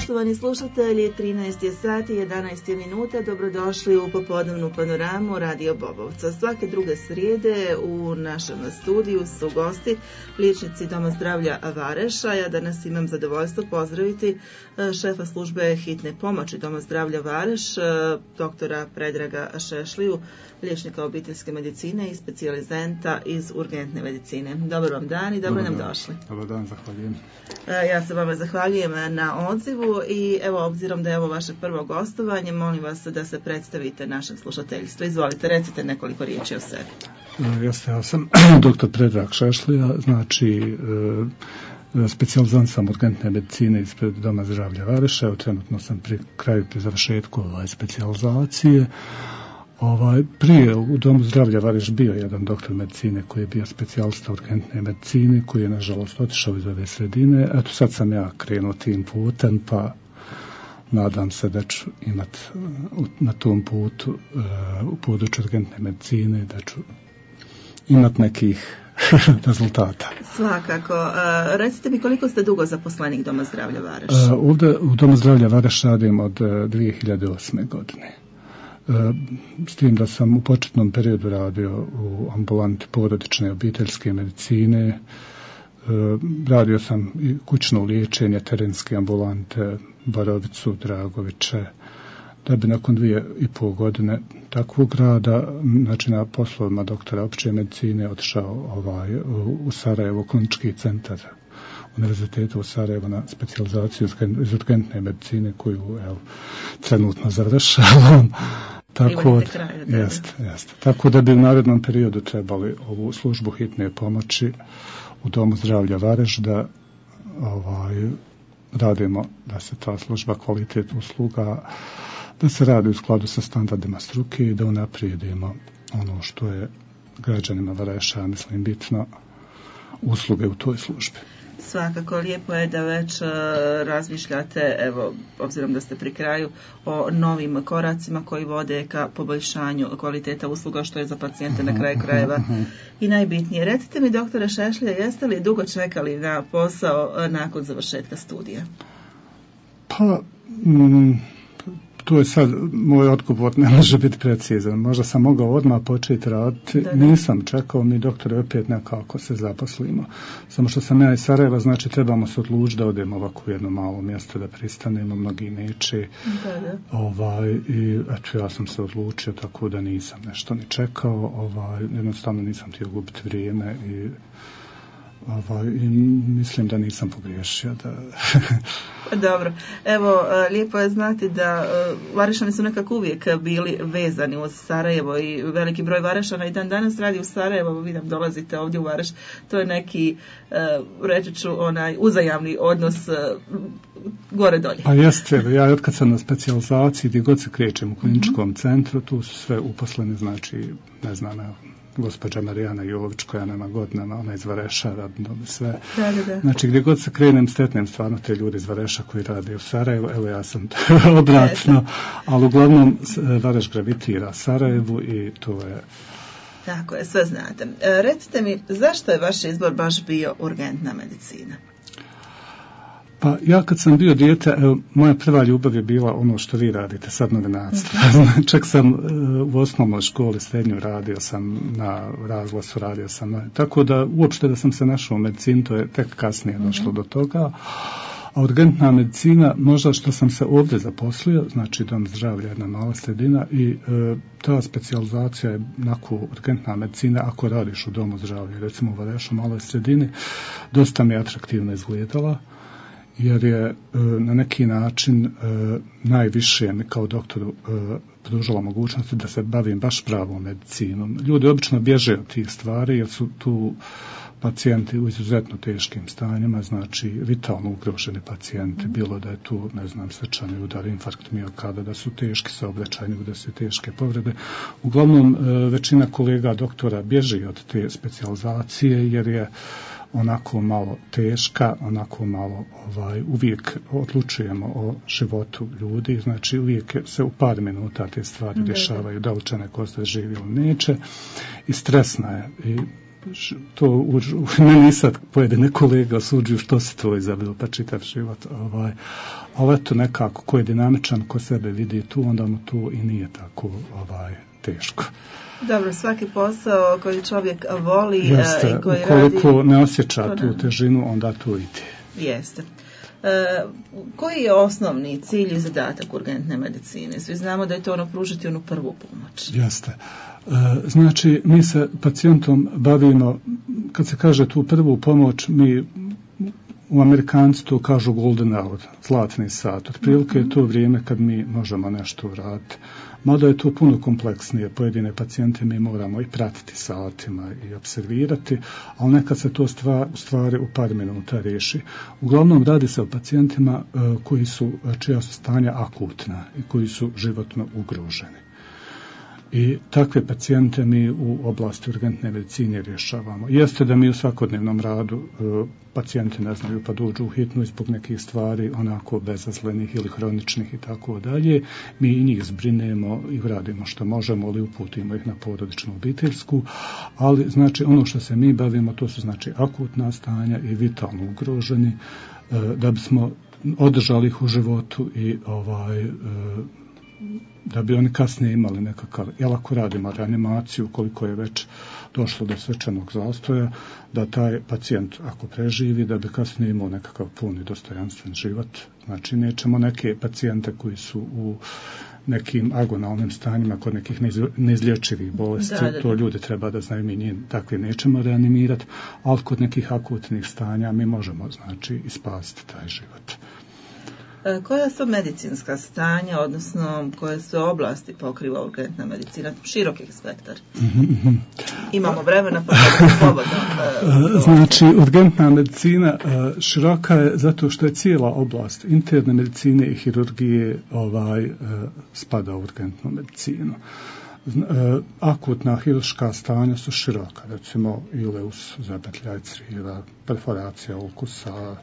Poštovani slušatelji, 13 je sati, 11 minuta, dobrodošli u popodnevnu panoramu Radio Bobovca. Svake druge srijede u našem studiju su gosti, liječnici Doma zdravlja Vareša. Ja danas imam zadovoljstvo pozdraviti šefa službe hitne pomoći Doma zdravlja Vareš, doktora Predraga Šešliju, liječnika obiteljske medicine i specijalizenta iz urgentne medicine. Dobar vam dan i dobro nam došli. Dobar dan, zahvaljujem. Ja se vama zahvaljujem na odzivu i evo, obzirom da je ovo vaše prvo gostovanje, molim vas da se predstavite našem slušateljstvu. Izvolite, recite nekoliko riječi o sebi. Ja sam doktor Predrag Šešlija, znači specijalizant sam urgentne medicine ispred Doma zdravlja Vareša. Evo, trenutno sam pri završetku specijalizacije. Prije u Domu zdravlja Vareš bio jedan doktor medicine koji je bio specijalista urgentne medicine, koji je nažalost otišao iz ove sredine. Eto, sad sam ja krenuo tim putem, pa nadam se da ću imati na tom putu u području urgentne medicine, da ću imati nekih rezultata. Svakako. Recite mi, koliko ste dugo zaposlenik Doma zdravlja Vareš? Ovdje u Domu zdravlja Vareš radim od 2008. godine. S tim da sam u početnom periodu radio u ambulanti porodične obiteljske medicine, radio sam i kućno liječenje, terenske ambulante, Borovicu, Dragoviće, da bi nakon 2,5 godine takvog rada, znači na poslovima doktora opće medicine, otišao u Sarajevo, klinički centar Univerziteta u Sarajevu na specijalizaciju iz urgentne medicine koju trenutno završavam. Tako da bi u narednom periodu trebali ovu službu hitne pomoći u Domu zdravlja Vareš da radimo, da se ta služba, kvalitet usluga, da se radi u skladu sa standardima struke i da unaprijedimo ono što je građanima Vareša, mislim, bitno, usluge u toj službi. Svakako, lijepo je da već razmišljate, evo, obzirom da ste pri kraju, o novim koracima koji vode ka poboljšanju kvaliteta usluga, što je za pacijente na kraju krajeva i najbitnije. Recite mi, doktore Šešlija, jeste li dugo čekali na posao nakon završetka studija? To je sad, moj odgovor ne može biti precizan. Možda sam mogao odmah početi raditi. Nisam čekao, mi doktore opet nekako se zaposlimo. Samo što sam ja iz Sarajeva, znači trebamo se odlučiti da odemo ovako u jedno malo mjesto da pristanemo, mnogi neće. I eto, ja sam se odlučio, tako da nisam nešto ni čekao. Jednostavno nisam htio gubiti vrijeme i mislim da nisam pogriješio. Dobro. Evo, lijepo je znati da Varešani su nekako uvijek bili vezani uz Sarajevo i veliki broj Varešana i dan danas radi u Sarajevo. Vi nam dolazite ovdje u Vareš. To je neki, reći ću, uzajamni odnos gore dolje. Pa jeste, ja od kad sam na specijalizaciji, gdje god se krećem u kliničkom centru, tu su sve uposleni, znači, ne znam, gospođa Marijana Jović, koja nema godinama, ona iz Vareša, radno sve. Da. Znači, gdje god se krenem, stetnem stvarno te ljudi iz Vareša koji rade u Sarajevu. Evo, ja sam obratno, ali uglavnom Vareš gravitira Sarajevu i to je... Tako je, sve znate. Recite mi, zašto je vaš izbor baš bio urgentna medicina? Pa ja kad sam bio dijete, moja prva ljubav je bila ono što vi radite, sad novinarstvo. Čak sam u osnovnoj školi, srednju radio sam na razglasu, radio sam tako da uopšte da sam se našao u medicini, to je tek kasnije došlo do toga. A urgentna medicina, možda što sam se ovdje zaposlio, znači Dom zdravlja, jedna mala sredina, i ta specijalizacija je onako urgentna medicina, ako radiš u Domu zdravlja, recimo u Varešu, maloj sredini, dosta mi je atraktivno izgledala, jer je na neki način najviše mi kao doktoru pružala mogućnosti da se bavim baš pravom medicinom. Ljudi obično bježe od tih stvari jer su tu pacijenti u izuzetno teškim stanjima, znači vitalno ugroženi pacijenti, bilo da je tu, ne znam, srčani udar, infarkt miokarda, da su teški saobraćajni udesi, teške povrede. Uglavnom, većina kolega doktora bježi od te specijalizacije jer je onako malo teška, onako malo uvijek odlučujemo o životu ljudi, znači uvijek se u par minuta te stvari dešavaju, da li će neko ostati živi ili neće, i stresna je. I to meni sad pojedine kolege osuđuju što si to izabrao pa čitav život, ali eto nekako ko je dinamičan, ko sebe vidi tu, onda mu tu i nije tako teško. Dobro, svaki posao koji čovjek voli i koji koliko radi... ne osjeća tu težinu, onda to ide. Jeste. Koji je osnovni cilj i zadatak urgentne medicine? Svi znamo da je to pružiti onu prvu pomoć. Jeste. Znači, mi se pacijentom bavimo, kad se kaže tu prvu pomoć, mi u Amerikanci to kažu golden hour, zlatni sat. Otprilike je to vrijeme kad mi možemo nešto uraditi. Mada je to puno kompleksnije, pojedine pacijente mi moramo i pratiti satima i observirati, ali nekad se to stvari u par minuta riješi. Uglavnom radi se o pacijentima čija su stanja akutna i koji su životno ugroženi. I takve pacijente mi u oblasti urgentne medicine rješavamo. Jeste da mi u svakodnevnom radu pacijenti ne znaju pa dođu u hitnu zbog nekih stvari onako bezazlenih ili hroničnih i tako dalje. Mi i njih zbrinemo i radimo što možemo, ali uputimo ih na porodičnu obiteljsku. Ali znači ono što se mi bavimo to su znači akutna stanja i vitalno ugroženi da bismo održali ih u životu i da bi oni kasnije imali nekakav, jel ako radimo reanimaciju, koliko je već došlo do srčanog zastoja, da taj pacijent ako preživi, da bi kasnije imao nekakav puni dostojanstven život. Znači nećemo neke pacijente koji su u nekim agonalnim stanjima kod nekih neizlječivih bolesti, to ljudi treba da znaju, mi njih takve nećemo reanimirati, ali kod nekih akutnih stanja mi možemo znači ispasiti taj život. Koja su medicinska stanja, odnosno koje su oblasti pokriva urgentna medicina? Široki spektar. Imamo vremena pa slobodno. Znači, urgentna medicina široka je zato što je cijela oblast interne medicine i hirurgije spada u urgentnu medicinu. Akutna hirurška stanja su široka, recimo ileus, zapetljaj crijeva, perforacija ukusa,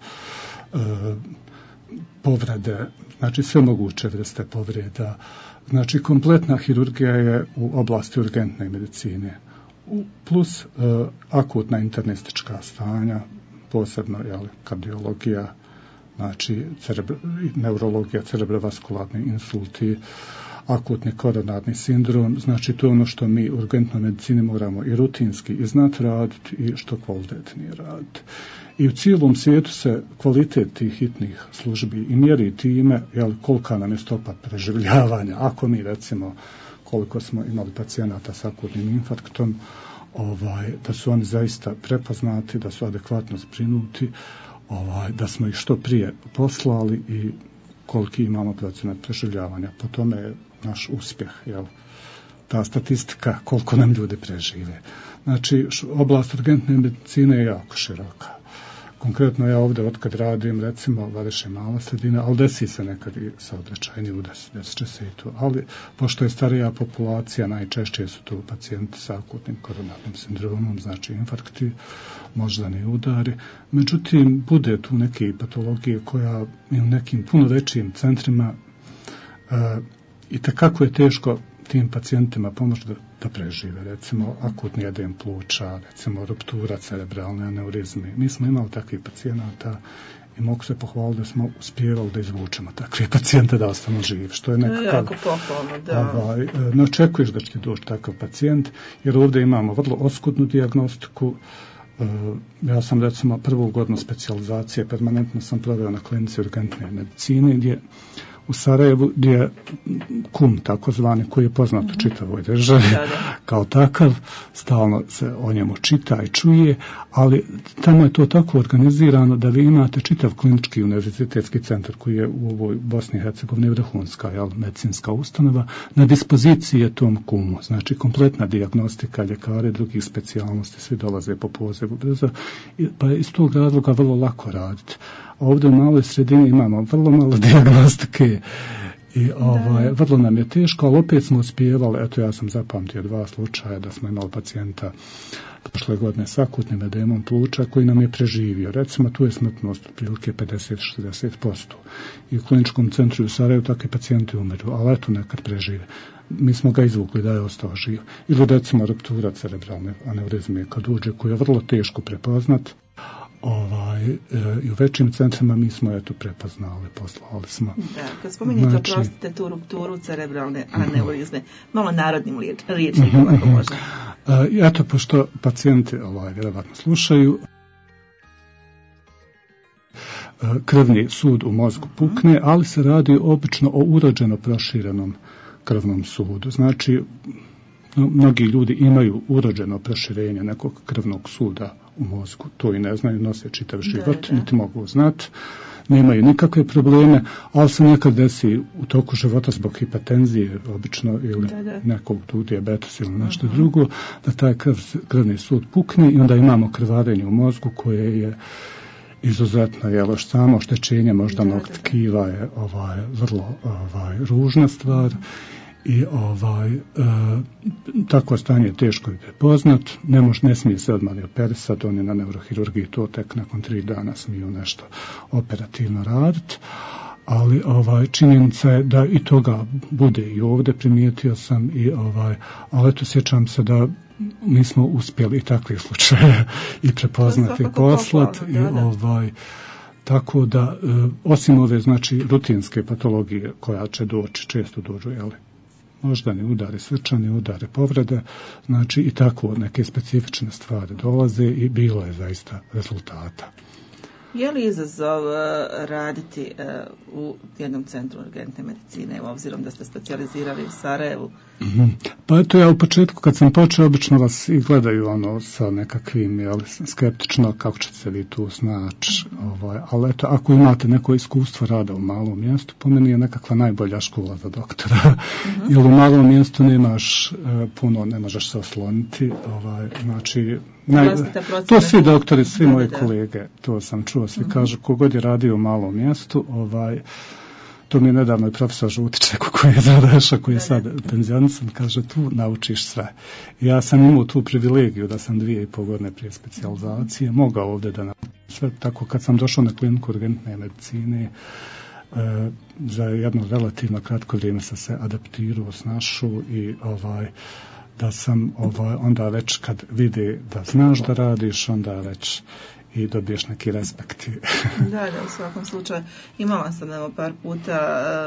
povrede, znači sve moguće vrste povreda. Znači kompletna hirurgija je u oblasti urgentne medicine. Plus akutna internistička stanja, posebno kardiologija, znači neurologija, cerebrovaskularni insulti, akutni koronarni sindrom, znači to je ono što mi u urgentnoj medicini moramo i rutinski i znati raditi i što kvalitetnije raditi. I u cijelom svijetu se kvalitet tih hitnih službi i mjeri time kolika nam je stopa preživljavanja. Ako mi recimo koliko smo imali pacijenata s akutnim infarktom, da su oni zaista prepoznati, da su adekvatno zbrinuti, da smo ih što prije poslali i koliki imamo procenat preživljavanja. Po tome je naš uspjeh, ta statistika koliko nam ljudi prežive. Znači, oblast urgentne medicine je jako široka. Konkretno ja ovdje otkad radim, recimo, Vareš je mala sredina, ali desi se nekad i saobraćajni udes, desit će se i to. Ali, pošto je starija populacija, najčešće su tu pacijenti sa akutnim koronarnim sindromom, znači infarkti, moždani udari. Međutim, bude tu neke patologije koja u nekim puno većim centrima i tekako je teško tim pacijentima pomoći da prežive, recimo akutni edem pluća, recimo ruptura cerebralne aneurizme. Mi smo imali takvih pacijenata i mogu se pohvaliti da smo uspjevali da izvučemo takve pacijente da ostanu živi, što je nekakav... jako pohvalno, da. Ne očekuješ da će ti doći takav pacijent, jer ovdje imamo vrlo oskudnu dijagnostiku. Ja sam recimo prvu godinu specijalizacije permanentno sam proveo na klinici urgentne medicine gdje u Sarajevu gdje je KUM takozvani koji je poznat u čitavoj državi kao takav, stalno se o njemu čita i čuje, ali tamo je to tako organizirano da vi imate čitav klinički univerzitetski centar koji je u ovoj Bosni i Hercegovini vrhunska medicinska ustanova, na dispoziciji je tom KUM-u, znači kompletna dijagnostika, ljekare, drugih specijalnosti, svi dolaze po pozivu brzo, pa je iz tog razloga vrlo lako raditi. Ovdje u maloj sredini imamo vrlo malo dijagnostike I vrlo nam je teško, ali opet smo uspijevali. Eto, ja sam zapamtio 2 slučaja da smo imali pacijenta prošle godine s akutnim edemom pluća koji nam je preživio. Recimo, tu je smrtnost otprilike 50-60%. I u kliničkom centru u Sarajevu takvi pacijenti umiru, ali eto nekad prežive. Mi smo ga izvukli da je ostao živ. Ili recimo ruptura cerebralne aneurizme kad uđe, koju je vrlo teško prepoznat. I u većim centrima mi smo eto prepoznali, poslali smo. Da, kad spominjete, oprostite, tu rupturu cerebralne aneurizme, malo narodnim riječnikom ako može. Eto, pošto pacijenti vjerovatno slušaju, krvni sud u mozgu pukne, ali se radi obično o urođeno proširenom krvnom sudu. Znači, mnogi ljudi imaju urođeno proširenje nekog krvnog suda u mozgu. To i ne znaju, nose čitav život, niti mogu znati. Nemaju nikakve probleme, ali se nekad desi u toku života zbog hipotenzije, obično, ili nekog tu dijabetesa ili nešto drugo, da taj krvni sud pukne i onda imamo krvarenje u mozgu koje je izuzetno, jer samo oštećenje moždanog tkiva je vrlo ružna stvar. I takvo stanje je teško i prepoznat, ne smije se odmah operisati, oni na neurohirurgiji to tek nakon 3 dana smiju nešto operativno raditi, ali činjenica je da i toga bude i ovdje, primijetio sam, ali eto sjećam se da mi smo uspjeli i takve slučaje i prepoznati i poslati tako da osim ove znači rutinske patologije koja će doći, često dođu, moždani udari, srčani udari, povrede, znači i tako neke specifične stvari dolaze i bilo je zaista rezultata. Je li izazov raditi u jednom centru urgentne medicine, obzirom da ste specijalizirali u Sarajevu? Pa eto, ja u početku kad sam počeo, obično vas i gledaju sa nekakvim skeptično kako ćete se vi tu snaći, ali eto, ako imate neko iskustvo rada u malom mjestu, po meni je nekakva najbolja škola za doktora, jer u malom mjestu nemaš puno, ne možeš se osloniti, znači to svi doktori, svi moji kolege, to sam čuo, svi kažu, kogod je radio u malom mjestu, to mi je nedavno i profesor Žutić, koji je zadaša, koji je sad penzionisan, kaže, tu naučiš sve. Ja sam imao tu privilegiju da sam 2,5 godine prije specijalizacije mogao ovdje da naučim sve, tako kad sam došao na kliniku urgentne medicine, za jedno relativno kratko vrijeme sam se adaptirao, snašao i da sam onda već kad vidi da znaš da radiš, onda već i dobiješ neki respekt. Da, u svakom slučaju. Imala sam par puta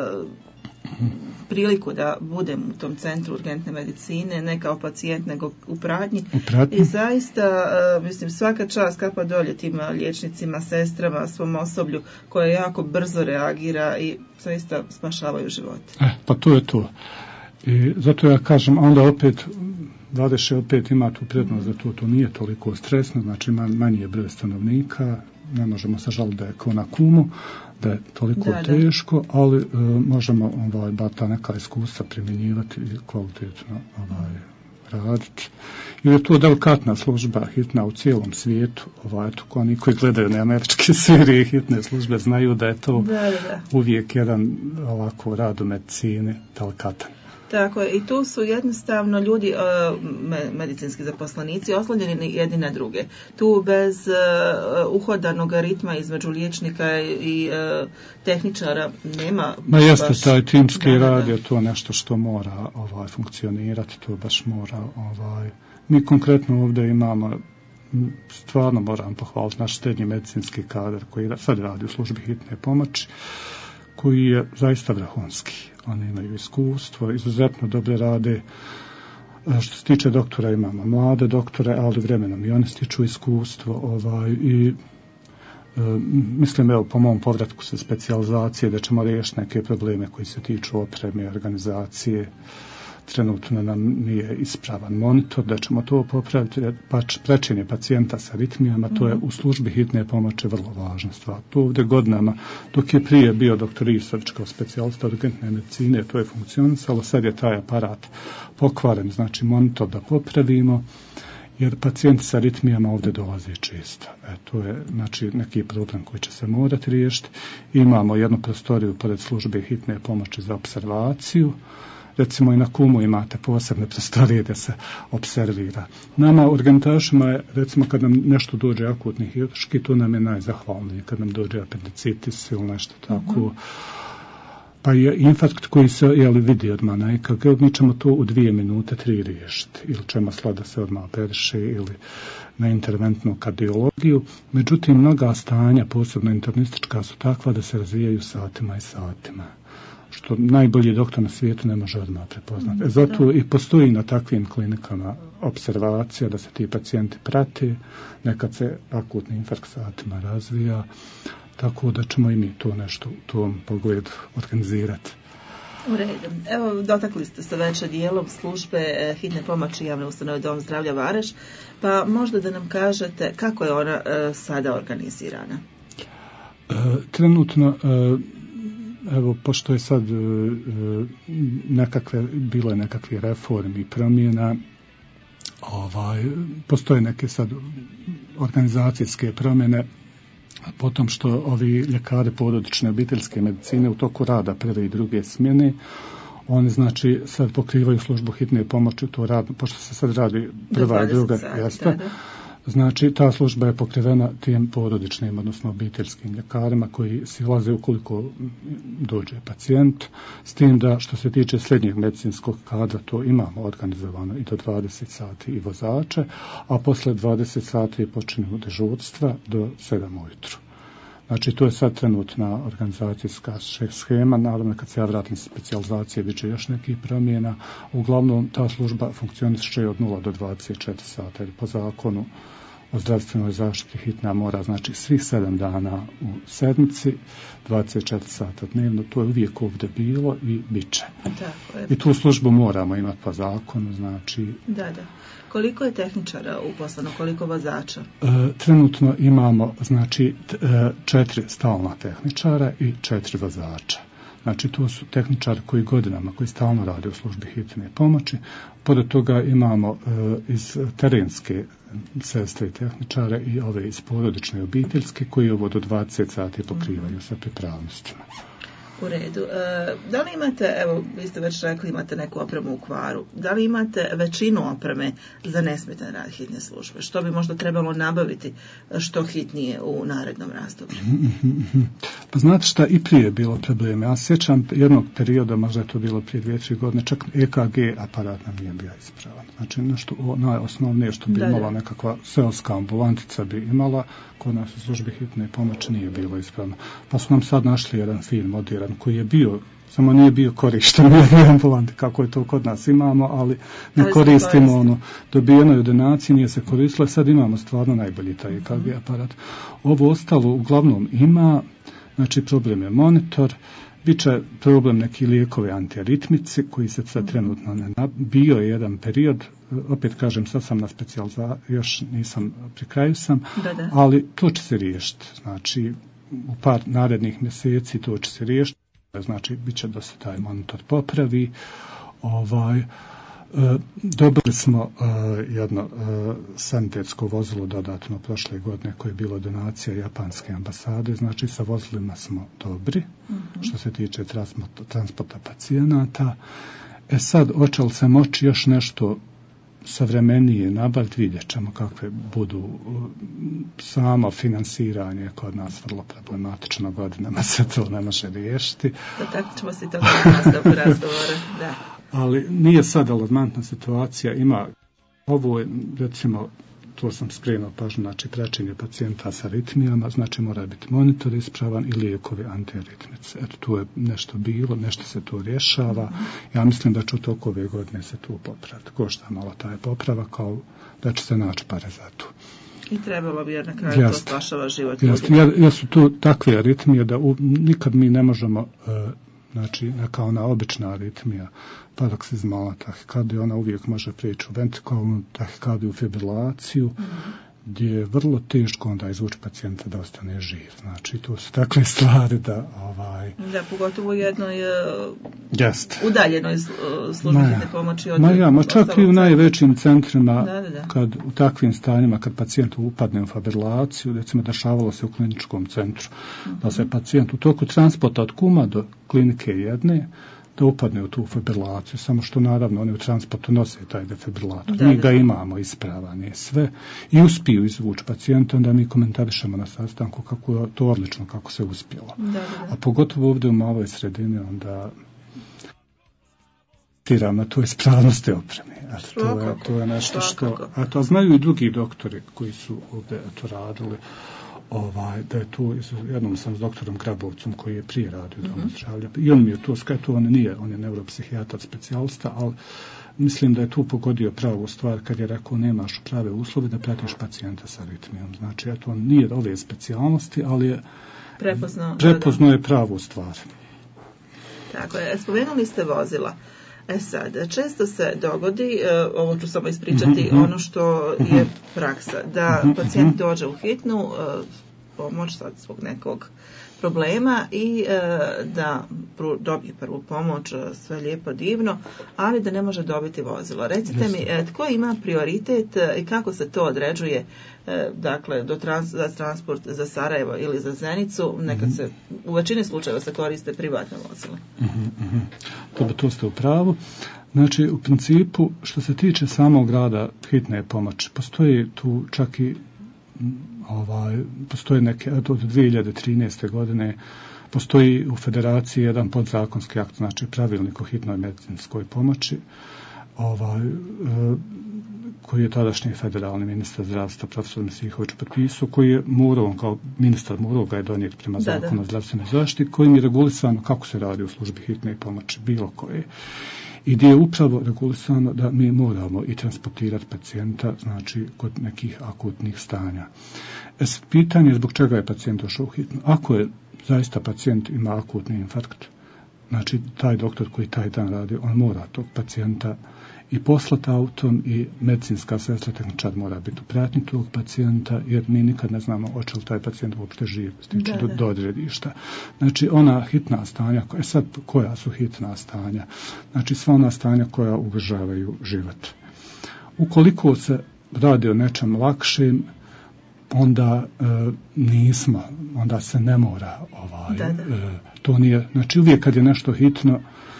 priliku da budem u tom centru urgentne medicine, ne kao pacijent, nego u pratnji. I zaista, mislim, svaka čast kapa dolje tim liječnicima, sestrama, svom osoblju koje jako brzo reagira i zaista spašavaju živote. Pa to je to. I zato ja kažem, onda opet 25 ima tu prednost da to nije toliko stresno, znači manji je broj stanovnika, ne možemo se žaliti da je kao na Kumu, da je toliko teško, ali možemo ta neka iskustva primjenjivati i kvalitetno raditi. Jer je to delikatna služba, hitna u cijelom svijetu, oni koji gledaju na američke serije hitne službe znaju da je to uvijek jedan ovako rad u medicini delikatan. Tako je, i tu su jednostavno ljudi, medicinski zaposlenici, oslonjeni jedni na druge. Tu bez uhodanog ritma između liječnika i tehničara nema... Jeste, taj timski rad je to nešto što mora funkcionirati, to baš mora... Mi konkretno ovdje imamo, stvarno moram pohvaliti, naš srednji medicinski kadar koji sad radi u službi hitne pomoći, koji je zaista vrhunski. Oni imaju iskustvo, izuzetno dobre rade. Što se tiče doktora, imamo mlade doktore, ali vremenom i oni stiču iskustvo. Mislim, evo, po mom povratku sa specijalizacije, da ćemo riješiti neke probleme koji se tiču opreme, organizacije. Trenutno nam nije ispravan monitor, da ćemo to popraviti, praćenje pacijenta sa aritmijama, to je u službi hitne pomoći vrlo važna stvar. To ovdje godinama, dok je prije bio doktor Isović kao specijalista urgentne medicine, to je funkcionisalo, sad je taj aparat pokvaren, znači monitor da popravimo jer pacijenti sa aritmijama ovdje dolaze često. To je znači neki problem koji će se morati riješiti. Imamo jednu prostoriju pored službe hitne pomoći za observaciju. Recimo i na Kumu imate posebne prostorije da se observira. Nama urgentašima je, recimo kad nam nešto dođe akutni hirurški, to nam je najzahvalnije. Kad nam dođe apendicitis ili nešto tako, pa je infarkt koji se vidi odmah na EKG, mi ćemo to u 2 minute 3 riješiti. Ili ćemo da se odmah operiše ili na interventnu kardiologiju. Međutim, mnoga stanja, posebno internistička, su takva da se razvijaju satima i satima. Što najbolji doktor na svijetu ne može odmah prepoznati. Zato i postoji na takvim klinikama observacija da se ti pacijenti prati, nekad se akutni infarkt satima razvija, tako da ćemo i mi to nešto u tom pogledu organizirati. U redu. Evo, dotakli ste se već dijelom službe hitne pomoći javne ustanove Dom zdravlja Vareš, pa možda da nam kažete kako je ona sada organizirana? Trenutno, evo, pošto je sad bilo je nekakve reformi i promjena, postoje neke sad organizacijske promjene, potom što ovi ljekari porodične obiteljske medicine u toku rada prve i druge smjene, oni znači sad pokrivaju službu hitne pomoći, to rad, pošto se sad radi prva i druga jesta, znači ta služba je pokrivena tim porodičnim, odnosno obiteljskim ljekarima koji silaze ukoliko dođe pacijent, s tim da što se tiče srednjeg medicinskog kadra to imamo organizovano i do 20 sati i vozače, a posle 20 sati počinju dežurstva do 7 ujutru. Znači, to je sad trenutna organizacijska schema, naravno kad se ja vratim s specijalizacije bit će još nekih promjena. Uglavnom, ta služba funkcioniše od 0 do 24 sata, jer po zakonu o zdravstvenoj zaštiti hitna mora, znači svih 7 dana u sedmici, 24 sata dnevno, to je uvijek ovdje bilo i bit će. I tu službu moramo imati po zakonu, znači... Da. Koliko je tehničara uposleno, koliko vozača? Trenutno imamo, znači, 4 stalna tehničara i 4 vozača. Znači, to su tehničari koji godinama, koji stalno rade u službi hitne pomoći. Pored toga imamo iz terenske sestre i tehničare i ove iz porodične obiteljske koji ovo do 20 sati pokrivaju sa pripravnostima. U redu. Da li imate, evo, vi ste već rekli, imate neku opremu u kvaru, da li imate većinu opreme za nesmetan rad hitne službe? Što bi možda trebalo nabaviti što hitnije u narednom razdoblju? Pa znate šta, i prije je bilo probleme. Ja sjećam jednog perioda, možda je to bilo prije 2-3 godine, čak EKG aparat nam nije bio ispravan. Znači, nešto najosnovnije što bi imala nekakva seoska ambulantica bi imala, kod nas u službi hitne pomoći nije bilo ispravno. Pa su nam sad našli jedan fin modern koji je bio, samo nije bio korišten u jednoj ambulanti kako je to kod nas imamo, ali ne koristimo ono, dobijeno je u donaciji, nije se koristilo, sad imamo stvarno najbolji taj EKG aparat. Ovo ostalo uglavnom ima, znači problem je monitor, bit će problem neki lijekovi antiaritmici koji se sad trenutno ne bio je jedan period, opet kažem, sad sam na specijalizaciji, još nisam, pri kraju sam, ali to će se riješiti. Znači, u par narednih mjeseci to će se riješiti. Znači, bit će da se taj monitor popravi. Dobili smo jedno sanitetsko vozilo dodatno prošle godine koje je bilo donacija japanske ambasade, znači sa vozilima smo dobri što se tiče transporta pacijenata. Sad, hoće li se moći još nešto savremenije nabaviti, vidjet ćemo kakve budu. Samo finansiranje kod nas vrlo problematično, godinama se to ne može riješiti. Tako ćemo si toga razgovora, da. Ali nije sad alarmantna situacija, ima ovo je, recimo, to sam skrenuo pažnju, znači praćenje pacijenta sa aritmijama, znači mora biti monitor ispravan i lijekovi antiaritmice. Eto, tu je nešto bilo, nešto se tu rješava. Ja mislim da će u toku ove godine se tu popraviti. Košta malo taj poprava, kao da će se naći pare za to. I trebalo bi, jer na kraju to spašava život ljudi. Jer su tu takve aritmije da nikad mi ne možemo, znači kao ona obična aritmija, paroksizmalna tahikardija, ona uvijek može prijeći u ventrikulnu tahikardiju, fibrilaciju. gdje je vrlo teško onda izvući pacijenta da ostane živ. Znači, to su takve stvari da... Da, pogotovo u jednoj udaljenoj službi hitne pomoći od... čak i u najvećim centrima, kad u takvim stanjima, kad pacijent upadne u fibrilaciju, recimo dešavalo se u kliničkom centru, da se pacijent u toku transporta od kuma do klinike jedne, da upadne u tu fibrilaciju, samo što naravno oni u transportu nose taj defibrilator. Mi ga imamo ispravan je sve i uspiju izvući pacijenta, onda mi komentarišemo na sastanku kako je to odlično, kako se uspjelo. A pogotovo ovdje u maloj sredini, onda tiram na toj ispravnosti opreme. To je nešto što... A to znaju i drugi doktori koji su ovdje to radili, da je tu, jednom sam s doktorom Grabovcom koji je prije radio u domu zdravlja, i on mi je to skratio, on je neuropsihijatar specijalista, ali mislim da je tu pogodio pravu stvar kad je rekao nemaš prave uslove da pratiš pacijenta sa aritmijom. Znači, on nije ove specijalnosti, ali je prepoznao je pravu stvar. Tako je, spomenuli ste vozila. Sad, često se dogodi, ovo ću samo ispričati, ono što je praksa, da pacijent dođe u hitnu pomoć sad zbog nekog problema i da dobije prvu pomoć, sve lijepo, divno, ali da ne može dobiti vozilo. Recite mi, tko ima prioritet i kako se to određuje, dakle, za transport za Sarajevo ili za Zenicu, nekad se, u većini slučajeva se koriste privatne vozile. To ste u pravu. Znači, u principu, što se tiče samog rada hitne pomoći, postoji tu čak i postoje neke, od 2013. godine postoji u Federaciji jedan podzakonski akt, znači pravilnik o hitnoj medicinskoj pomoći, koji je tadašnji federalni ministar zdravstva profesor Mesihović potpisao, koji je morao, kao ministar morao ga je donijeti prema zakonu o zdravstvenoj zaštiti, kojim je regulisano kako se radi u službi hitne pomoći, bilo koje. I gdje je upravo regulisano da mi moramo i transportirati pacijenta, znači kod nekih akutnih stanja. Pitanje je zbog čega je pacijent došao u hitnu. Ako je zaista pacijent ima akutni infarkt, znači taj doktor koji taj dan radi, on mora tog pacijenta i poslati autom i medicinska sestra tehničar mora biti u pratnji tog pacijenta, jer mi nikad ne znamo hoće li taj pacijent uopšte živ stići do odredišta. Znači ona hitna stanja, sad koja su hitna stanja? Znači sva ona stanja koja ugrožavaju život. Ukoliko se radi o nečem lakšim, onda onda se ne mora to nije, znači uvijek kad je nešto hitno,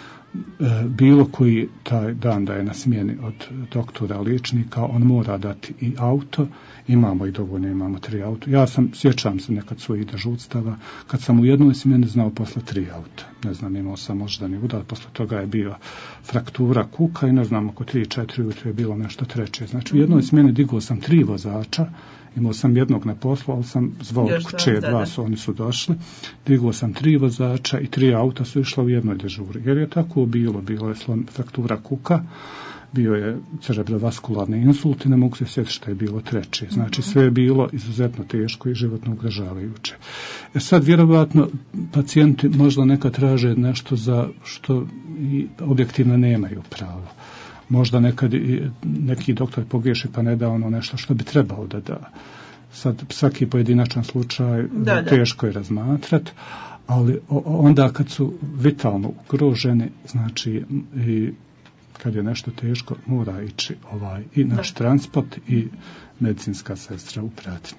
bilo koji taj dan da je na smjeni od doktora, liječnika, on mora dati i auto, imamo i dovoljno, imamo 3 auta. Sjećam se nekad svojih dežurstava, kad sam u jednoj smjeni znao posle 3 auta. Ne znam, imao sam moždani udar, posle toga je bila fraktura kuka i ne znam, oko 3-4 ujutro je bilo nešto treće. Znači u jednoj smjeni digao sam 3 vozača, imao sam jednog na poslu, ali sam zvao kuće, 2 oni su došli, digao sam 3 vozača i 3 auta su išla u jednoj dežuri. Jer je tako bilo je fraktura kuka, bio je cerebrovaskularni insult i ne mogu se sjetiti što je bilo treće. Znači sve je bilo izuzetno teško i životno ugrožavajuće. Sad vjerovatno pacijenti možda nekad traže nešto za što i objektivno nemaju pravo. Možda nekad neki doktor pogriješi pa ne da ono nešto što bi trebao da da. Sad svaki pojedinačan slučaj teško je razmatrati, ali onda kad su vitalno ugroženi, znači i kad je nešto teško, mora ići i naš transport i medicinska sestra u pratnji.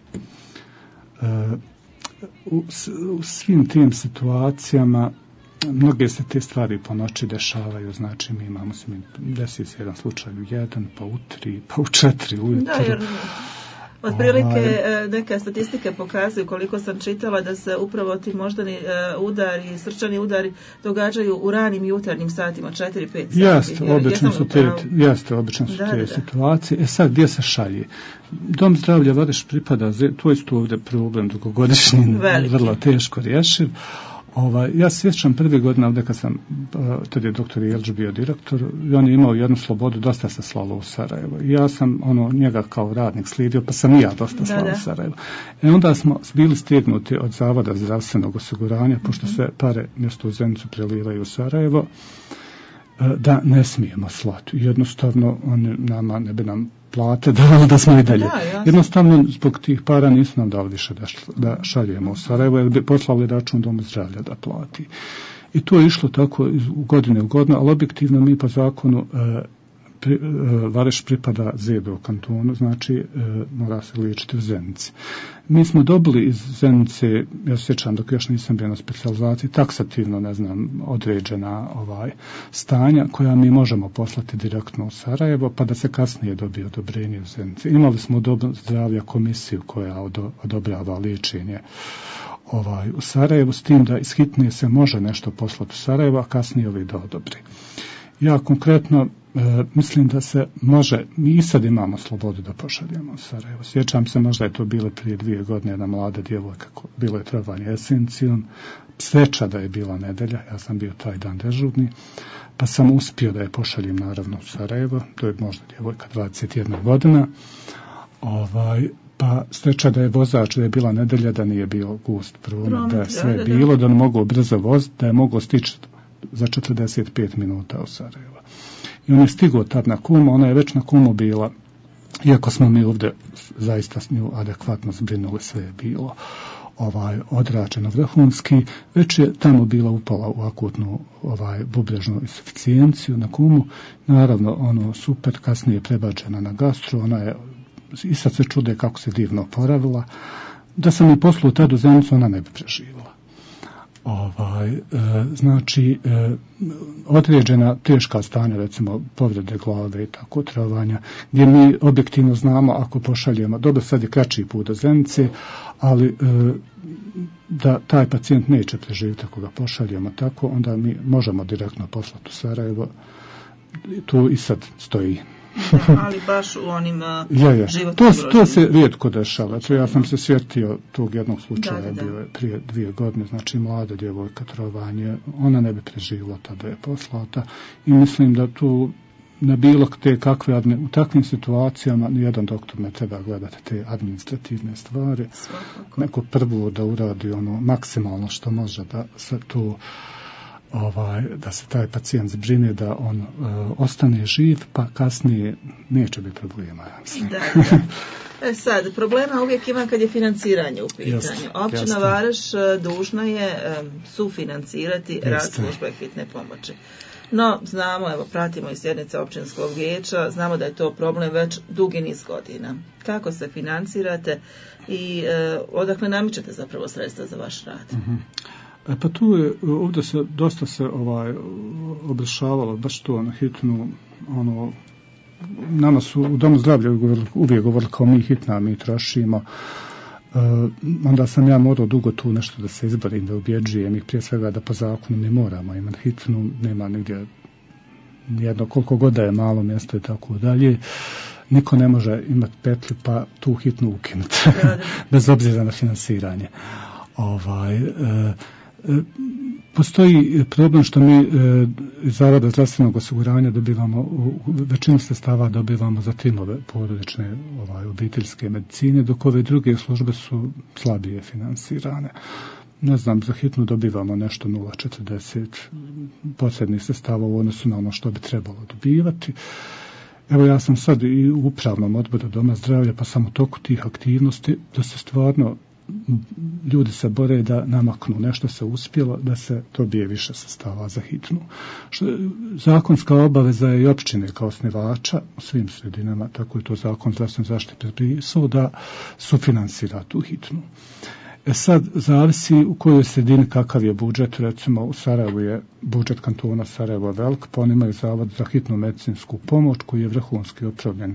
U svim tim situacijama mnoge se te stvari po noći dešavaju, znači mi imamo desi se jedan slučaj u 1, pa u 3, pa u 4 ujutro. Da, jer otprilike neke statistike pokazuju, koliko sam čitala, da se upravo ti moždani udari, srčani udari događaju u ranim jutarnjim satima, 4-5 sati. Jeste, obično su te situacije. Sad, gdje se šalje? Dom zdravlja Vareš pripada, to je isto ovdje problem dugogodišnji, vrlo teško rješiv. Ja se sjećam prve godine ovdje kad sam, tad je doktor Jelđ bio direktor, i on je imao jednu slobodu, dosta se slalo u Sarajevo. I ja sam njega kao radnik slijedio, pa sam i ja dosta slao u Sarajevo. Onda smo bili stignuti od Zavoda zdravstvenog osiguranja, pošto se pare mjesto u Zenicu prelivaju u Sarajevo. da ne smijemo slati. Jednostavno, oni nama ne bi nam plate da smo i dalje. Jednostavno, zbog tih para nisu nam dali više da šaljemo u Sarajevo, jer bi poslali račun Domu zdravlja da plati. I to je išlo tako u godine u godinu, ali objektivno mi po zakonu Vareš pripada Zedu kantonu, znači mora se liječiti u Zenici. Mi smo dobili iz Zenice, ja se sjećam dok još nisam bio na specijalizaciji, taksativno, određena stanja koja mi možemo poslati direktno u Sarajevo, pa da se kasnije dobije odobrenje u Zenici. Imali smo u Domu zdravlja komisiju koja odobrava liječenje u Sarajevu, s tim da iz hitnije se može nešto poslati u Sarajevo, a kasnije ovi da odobri. Ja konkretno mislim da se može, mi i sad imamo slobodu da pošaljemo u Sarajevo. Sjećam se, možda je to bilo prije 2 godine, jedna mlada djevojka, bilo je trovanje esencijom, sreća da je bila nedelja, ja sam bio taj dan dežurni, pa sam uspio da je pošaljem naravno u Sarajevo, to je možda djevojka 21 godina, pa sreća da je vozač, da je bila nedelja, da nije bio gust promet, da je sve bilo, da ne mogu brzo voziti, da je mogo stići za 45 minuta u Sarajevo. I on je stigao tad na Kumu, ona je već na Kumu bila, iako smo mi ovdje zaista s nju adekvatno zbrinuli, sve je bilo odrađeno vrhunski, već je tamo bila upala u akutnu bubrežnu insuficijenciju na Kumu, naravno super, kasnije prebačena na gastru, ona je i sad se čude kako se divno oporavila, da sam je poslao tad u Zenicu, ona ne bi preživjela. Znači određena teška stanja, recimo povrede glave i tako, trovanja, gdje mi objektivno znamo ako pošaljemo, dobro sad je kraći put do Zenice, ali da taj pacijent neće preživjeti ako ga pošaljemo tako, onda mi možemo direktno poslati u Sarajevo, tu i sad stoji. Ali baš u onim životnim to se rijetko dešava. Ja sam se sjetio tog jednog slučaja, bio je prije 2 godine, znači mlada djevojka, trovanje, ona ne bi preživjela, tada je poslata i mislim da tu na bilo te kakve, u takvim situacijama nijedan doktor ne treba gledati te administrativne stvari. Neko prvo da uradi maksimalno što može da se tu da se taj pacijent zbrine, da on ostane živ, pa kasnije neće biti problema. Da. Sad, problema uvijek ima kad je financiranje u pitanju. Općina Vareš dužna je sufinancirati rad službe hitne pomoći. No, znamo, pratimo i sjednice općinskog vijeća, znamo da je to problem već dugi niz godina. Kako se financirate i odakle namičete zapravo sredstva za vaš rad? Pa tu je, ovdje se dosta se obrašavalo baš to na hitnu, nama su u Domu zdravlja uvijek govorili kao mi hitna, mi trošimo, onda sam ja morao dugo tu nešto da se izborim, da ubjeđujem ih, prije svega da po zakonu mi moramo imati hitnu, nema nigdje nijedno, koliko god da je malo mjesto i tako dalje, niko ne može imati petlju pa tu hitnu ukinuti, bez obzira na finansiranje. Postoji problem što mi iz Zavoda zdravstvenog osiguranja dobivamo, većinu sredstava dobivamo za timove porodične obiteljske medicine, dok ove druge službe su slabije finansirane. Ne znam, za hitnu dobivamo nešto 0,40 posebnih sredstava u odnosu na ono što bi trebalo dobivati. Evo ja sam sad i u upravnom odboru Doma zdravlja, pa sam u toku tih aktivnosti da se stvarno ljudi se bore da namaknu, nešto se uspjelo da se dobije više sredstava za hitnu. Zakonska obaveza je i općine kao osnivača u svim sredinama, tako je to zakon zdravstvene zaštite propisao da sufinansira tu hitnu. Sad zavisi u kojoj sredini kakav je budžet, recimo u Sarajevu je budžet kantona Sarajevo velik, pa oni imaju zavod za hitnu medicinsku pomoć koji je vrhunski opravljen,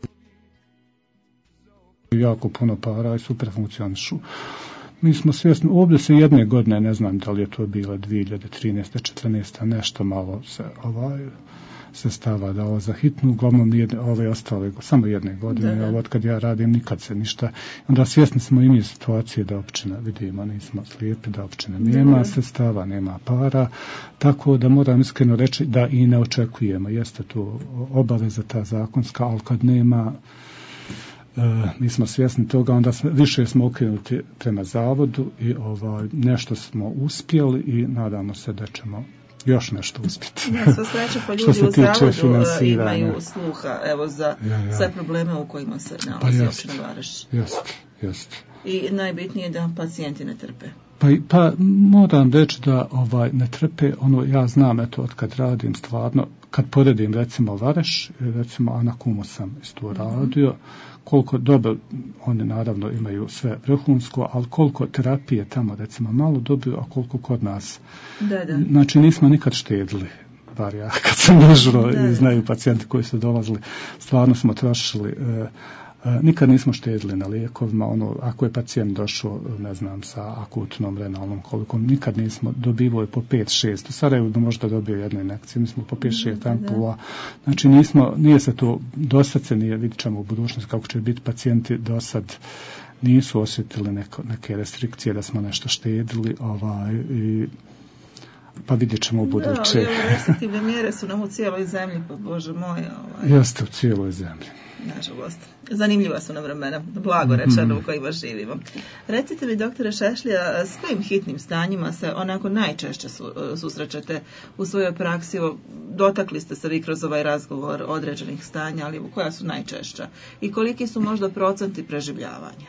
jako puno para i super funkcionišu. Mi smo svjesni, ovdje se jedne godine, ne znam da li je to bila 2013. 14. nešto malo se sredstava dao za hitnu, uglavnom ove ostale samo jedne godine, od kad ja radim nikad se ništa. Onda svjesni smo i mi situacije da općina, vidimo, nismo slijepi, da općina nema sredstava, nema para, tako da moram iskreno reći da i ne očekujemo, jeste to obaveza ta zakonska, ali kad nema, mi smo svjesni toga, onda više smo okrenuti prema zavodu i nešto smo uspjeli i nadamo se da ćemo još nešto uspjeti. Sva sreća, pa ljudi u zavodu imaju sluha za sve probleme u kojima se nalazi opština Vareš. Jeste. I najbitnije je da pacijenti ne trpe. Pa moram reći da ne trpe, ja znam, od kad radim stvarno, kad poredim recimo Vareš, recimo Ana Kumu sam isto radio, koliko dobro, oni naravno imaju sve vrhunsko, ali koliko terapije tamo recimo malo dobiju, a koliko kod nas. Da. Znači nismo nikad štedili, bar ja kad sam dožuro i znaju pacijenti koji su dolazili, stvarno smo trošili, nikad nismo štedili na lijekovima, ako je pacijent došao, ne znam, sa akutnom renalnom kolikom, nikad nismo, dobivali po 5-6, u Sarajevu možda dobio jednu injekciju, mi smo po 5-6 ampula, znači nije se to dosad se nije, vidit ćemo u budućnosti kako će biti pacijenti dosad, nisu osjetili neke restrikcije da smo nešto štedili, pa vidjet ćemo u buduće. Da, restriktivne mjere su nam u cijeloj zemlji, pa Bože moj. Jeste u cijeloj zemlji. Nažalost. Zanimljiva su nam vremena, blago rečeno, u kojima živimo. Recite mi, doktore Šešlija, s kojim hitnim stanjima se onako najčešće susrećete u svojoj praksi? Dotakli ste se vi kroz ovaj razgovor određenih stanja, ali koja su najčešća? I koliki su možda procenti preživljavanja?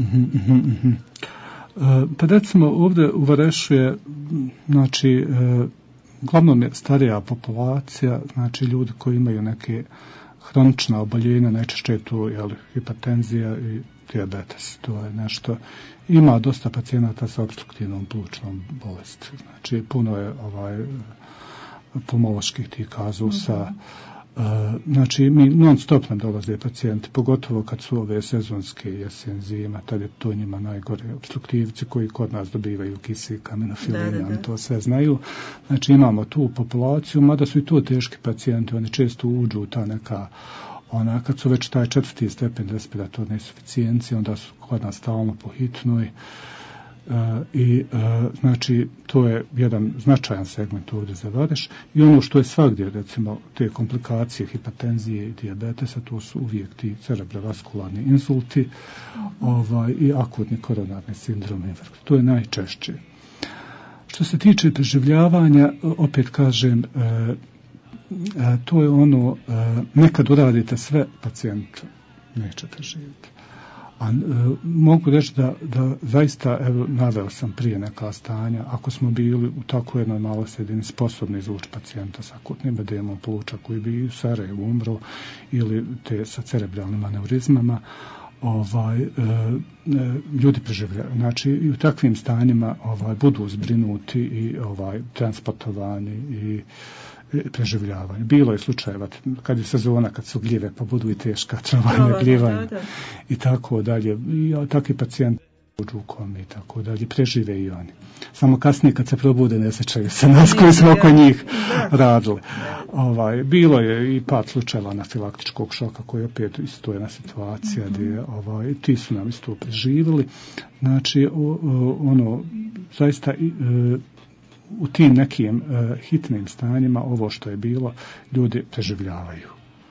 Pa recimo ovdje u Varešu je, znači, uglavnom je starija populacija, znači ljudi koji imaju neke hronična oboljenja, najčešće je tu hipertenzija i dijabetes, to je nešto. Ima dosta pacijenata sa opstruktivnom plućnom bolesti, znači puno je pulmoloških tih kazusa. Znači mi non stop nam dolaze pacijenti, pogotovo kad su ove sezonske jesen, zima, tad je to njima najgore, opstruktivci koji kod nas dobivaju kisik, aminofilin, to sve znaju. Znači imamo tu populaciju, mada su i to teški pacijenti, oni često uđu u ta neka, kad su već taj 4. stepen respiratorne insuficijencije, onda su kod nas stalno po hitnoj. Znači to je jedan značajan segment ovdje za Vareš i ono što je svagdje, recimo te komplikacije hipertenzije i dijabetesa, to su uvijek ti cerebrovaskularni insulti i akutni koronarni sindrom infarkt. To je najčešće. Što se tiče preživljavanja, opet kažem, to je nekad uradite sve, pacijent neće preživjeti. A mogu reći da zaista, naveo sam prije neka stanja, ako smo bili u takvoj jednoj maloj sredini sposobni izvući pacijenta sa akutnim edemom pluća koji bi u Sarajevu umro ili te sa cerebralnim aneurizmama, ljudi preživljaju. Znači i u takvim stanjima budu zbrinuti i transportovani i preživljavanje. Bilo je slučajeva kad je sezona, kad su gljive, pa budu i teška trovanja, gljivanja i tako dalje. I takvi pacijenti uđu u komi i tako dalje, prežive i oni. Samo kasnije kad se probude ne sjećaju se nas koji smo oko njih radili. Bilo je i par slučajeva anafilaktičkog šoka koji opet isto je na situacija gdje ti su nam isto preživjeli. Znači zaista u tim nekim hitnim stanjima ovo što je bilo, ljudi preživljavaju.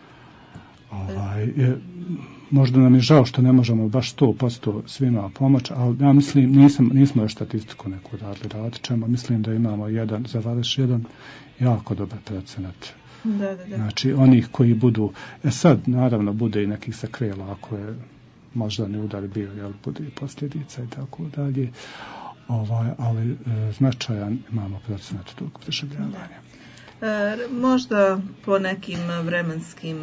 Možda nam je žao što ne možemo baš 100% svima pomoći, ali ja mislim, nismo još statistiku neku radit ćemo, mislim da imamo za Vareš jedan jako dobar procenat. Da. Znači, onih koji budu, sad naravno bude i nekih sekvela, ako je moždani udar bio, bude i posljedica i tako dalje. Ali značajan imamo procenat tog preživljavanja. Možda po nekim vremenskim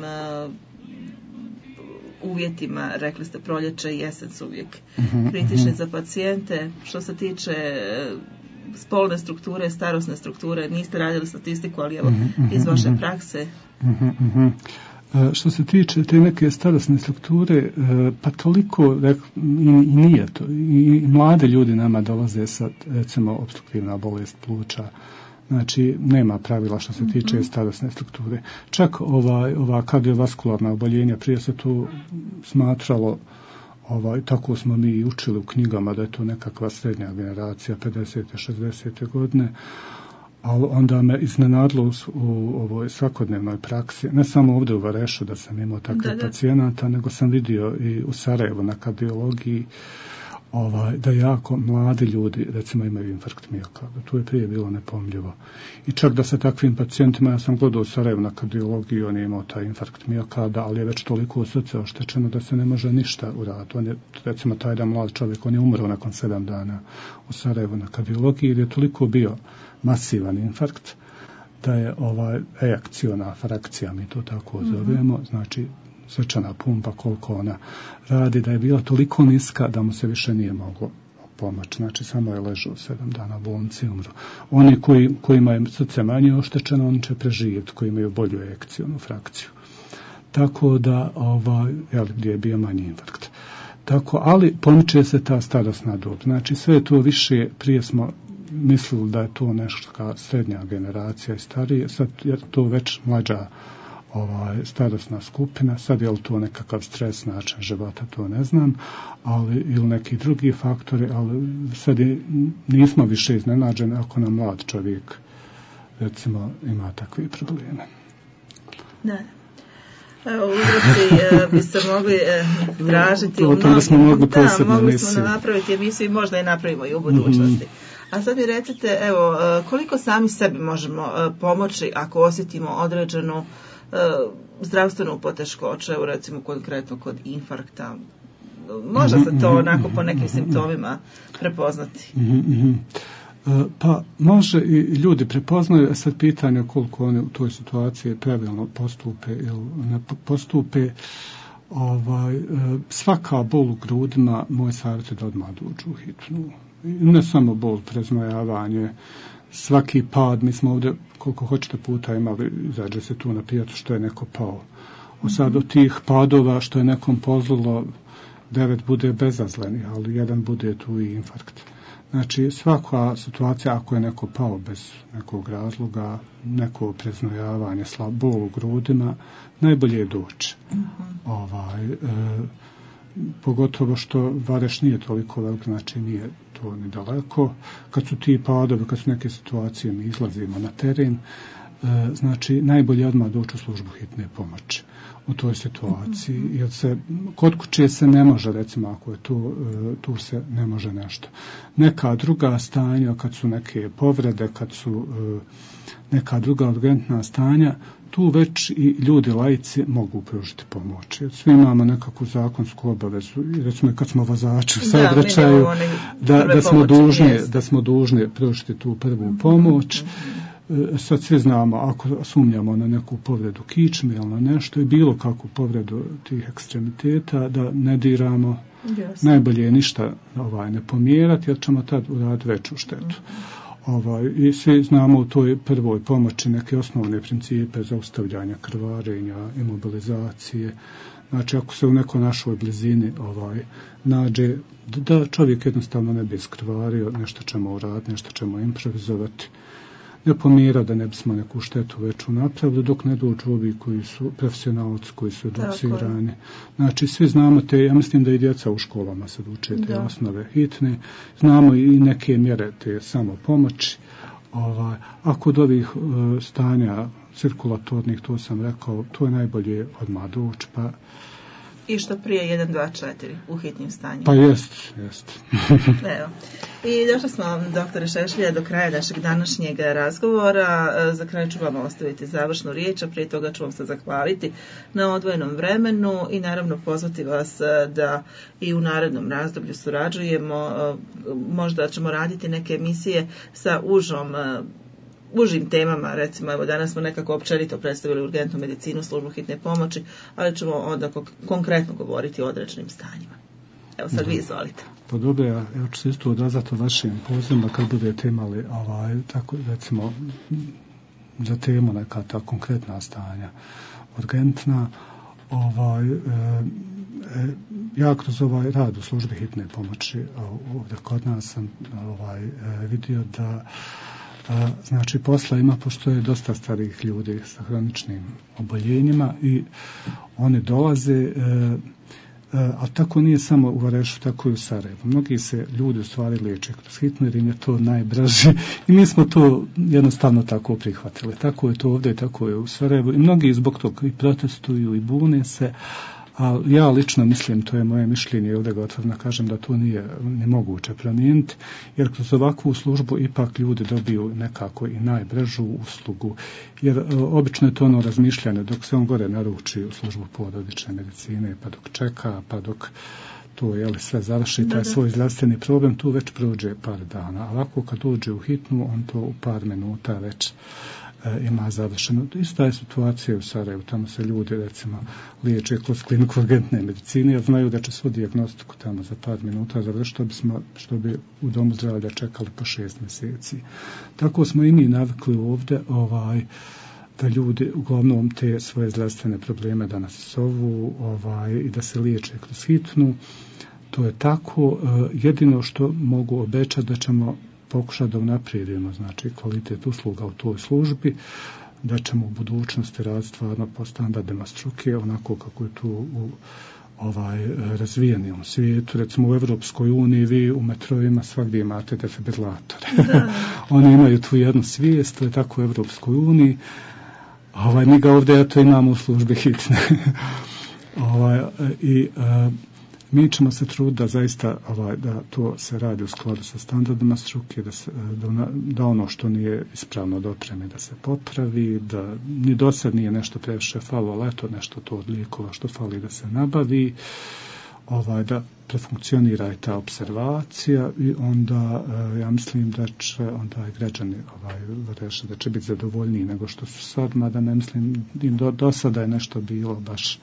uvjetima, rekli ste proljeće i jesen su uvijek kritični za pacijente. Što se tiče spolne strukture, starosne strukture, niste radili statistiku, ali evo iz vaše prakse. Što se tiče te neke starosne strukture, pa toliko i nije to. I mlade ljudi nama dolaze sa, recimo, opstruktivna bolest pluća. Znači, nema pravila što se tiče starosne strukture. Čak ova kardiovaskularna oboljenja, prije se to smatralo, tako smo mi učili u knjigama da je to nekakva srednja generacija, 50. 60. godine, ali onda me iznenadilo u ovoj svakodnevnoj praksi, ne samo ovdje u Varešu da sam imao takve pacijenata, nego sam vidio i u Sarajevu na kardiologiji, da jako mladi ljudi recimo imaju infarkt miokarda. To je prije bilo nepojmljivo. I čak da se takvim pacijentima, ja sam gledao u Sarajevu na kardiologiji, on je imao taj infarkt miokarda, ali je već toliko srce oštećeno da se ne može ništa uraditi. On je, recimo, taj da mlad čovjek, on je umro nakon 7 dana u Sarajevu na kardiologiji, jer je toliko bio masivan infarkt da je ejakciona frakcija, mi to tako zovemo, znači srčana pumpa, koliko ona radi, da je bila toliko niska da mu se više nije moglo pomoći. Znači, samo je ležao 7 dana u bolnici i umro. Oni kojima je srce manje oštećeno, oni će preživjeti, koji imaju bolju ejakcionu frakciju. Tako da, gdje je bio manji infarkt. Tako, ali pomiče se ta starosna dob. Znači, sve je to više, prije smo mislili da je to nešto kao srednja generacija i starije, sad je to već mlađa starosna skupina, sad je li to nekakav stres, način života, to ne znam, ali ili neki drugi faktori, ali sad nismo više iznenađeni ako nam mlad čovjek recimo ima takve probleme. Da. Evo, uzroci bi se mogli tražiti o tome smo mogli posebno mogli smo napraviti emisiju i možda je napravimo i u budućnosti. A sad mi recite, evo, koliko sami sebi možemo pomoći ako osjetimo određenu zdravstvenu poteškoću, evo recimo konkretno kod infarkta, može se to onako po nekim simptomima prepoznati? Pa može i ljudi prepoznaju, sad pitanje koliko oni u toj situaciji pravilno postupe ili ne postupe. Svaka bol u grudima, moj savjet je da odmah dođu u hitnu. Ne samo bol, prezmajavanje, svaki pad, mi smo ovdje koliko hoćete puta imali, izađe se tu na pijacu što je neko pao. Sad od tih padova što je nekom pozlilo, 9 bude bezazleni, ali 1 bude tu i infarkt. Znači svaka situacija ako je neko pao bez nekog razloga, neko preznojavanje, bol u grudima, najbolje je doći. Pogotovo što Vareš nije toliko velik, znači nije to ni daleko. Kad su ti padovi, kad su neke situacije, mi izlazimo na teren, znači najbolje odmah doći u službu hitne pomoći u toj situaciji, jer se kod kuće se ne može, recimo ako je tu se ne može nešto. Neka druga stanja, kad su neke povrede, kad su neka druga urgentna stanja, tu već i ljudi laici mogu pružiti pomoć. Svi imamo nekakvu zakonsku obavezu, recimo kad smo vozači u saobraćaju, da smo dužni pružiti tu prvu pomoć. Sad svi znamo, ako sumnjamo na neku povredu kičme ili na nešto i bilo kakvu povredu tih ekstremiteta, da ne diramo, najbolje je ništa ne pomjerati, jer ćemo tad uraditi veću štetu. I svi znamo u toj prvoj pomoći neke osnovne principe zaustavljanja krvarenja, imobilizacije. Znači, ako se u nekoj našoj blizini nađe, da čovjek jednostavno ne bi iskrvario, nešto ćemo uraditi, nešto ćemo improvizovati. Ne pomira da ne bismo neku štetu veću napravili, dok ne dođu ovi koji su profesionalci, koji su educirani. Znači, svi znamo ja mislim da i djeca u školama se uče te osnove hitne, znamo i neke mjere te samopomoći. A kod ovih stanja cirkulatornih, to sam rekao, to je najbolje odmah doći, pa i što prije 1, 2, 4 u hitnim stanjima. Pa jest. Evo. I došli smo, doktore Šešlija, do kraja našeg današnjeg razgovora. Za kraj ću vam ostaviti završnu riječ, a prije toga ću vam se zahvaliti na odvojenom vremenu i naravno pozvati vas da i u narednom razdoblju surađujemo. Možda ćemo raditi neke emisije sa užim temama, recimo, evo danas smo nekako općenito predstavili urgentnu medicinu, službu hitne pomoći, ali ćemo onda konkretno govoriti o određenim stanjima. Evo sad vi izvolite. Pa dobro, ja ću se isto odazvati vašim pozivima kad budete imali tako recimo za temu neka ta konkretna stanja urgentna. Ja kroz rad u službi hitne pomoći ovdje kod nas sam vidio da znači posla ima, pošto je dosta starih ljudi sa hroničnim oboljenjima i oni dolaze, ali tako nije samo u Varešu, tako i u Sarajevu. Mnogi se ljudi u stvari liječe kroz hitnu jer im je to najbrže i mi smo to jednostavno tako prihvatili. Tako je to ovdje, tako je u Sarajevu i mnogi zbog toga i protestuju i bune se, ali ja lično mislim, to je moje mišljenje i ovdje ga otvoreno kažem da to nije nemoguće promijeniti, jer kroz ovakvu službu ipak ljudi dobiju nekako i najbržu uslugu, jer obično je to ono razmišljanje dok se on gore naruči u službu porodične medicine, pa dok čeka, pa dok to sve završi taj svoj zdravstveni problem, tu već prođe par dana. A ovako kad dođe u hitnu, on to u par minuta već ima završeno. Ista je situacija u Sarajevu, tamo se ljudi recimo liječe kroz kliniku urgentne medicine, jer znaju da će svu dijagnostiku tamo za par minuta završiti, što bi u domu zdravlja čekali po 6 mjeseci. Tako smo i mi navikli ovdje da ljudi uglavnom te svoje zdravstvene probleme da nas zovu i da se liječe kroz hitnu. To je tako. Jedino što mogu obećati da ćemo pokušati da unaprijedimo znači kvalitet usluga u toj službi, da ćemo u budućnosti raditi stvarno po standardima struke, onako kako je tu u razvijenom svijetu. Recimo u Europskoj uniji vi u metrovima svagdje imate defibrilatore. Oni imaju tu jednu svijest, to je tako u Europskoj uniji. Mi ga ovdje imamo u službi hitne. Mi ćemo se truditi da zaista da to se radi u skladu sa standardima struke, da ono što nije ispravno od opreme da se popravi, da ni do sad nije nešto previše falilo, ali eto nešto to od lijekova što fali da se nabavi, da prefunkcionira i ta observacija i onda ja mislim da će onda i građani reći da će biti zadovoljniji nego što su sad, mada ne mislim do sada je nešto bilo baš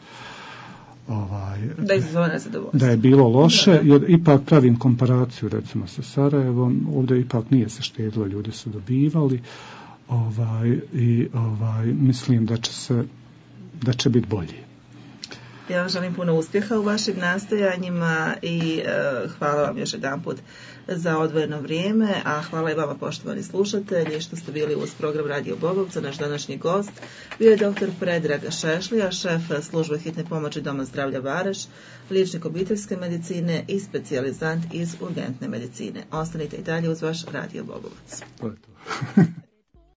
da je bilo loše, jer ipak pravim komparaciju recimo sa Sarajevom, ovdje ipak nije se štedilo, ljudi su dobivali mislim da će biti bolji. Ja vam želim puno uspjeha u vašim nastojanjima i hvala vam još jedanput za odvojeno vrijeme, a hvala i vama poštovani slušatelji što ste bili uz program Radio Bobovca. Naš današnji gost bio je dr. Predrag Šešlija, šef službe hitne pomoći Doma zdravlja Vareš, liječnik obiteljske medicine i specijalizant iz urgentne medicine. Ostanite i dalje uz vaš Radio Bobovac.